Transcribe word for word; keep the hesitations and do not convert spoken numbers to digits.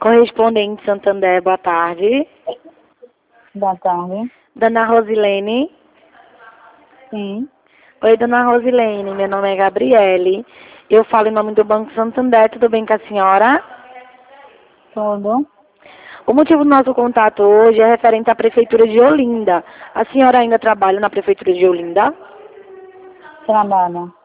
Correspondente Santander, boa tarde. Boa tarde. Dona Rosilene? Sim. Oi, Dona Rosilene, meu nome é Gabriele. Eu falo em nome do Banco Santander, tudo bem com a senhora? Tudo. O motivo do nosso contato hoje é referente à Prefeitura de Olinda. A senhora ainda trabalha na Prefeitura de Olinda? Trabalho.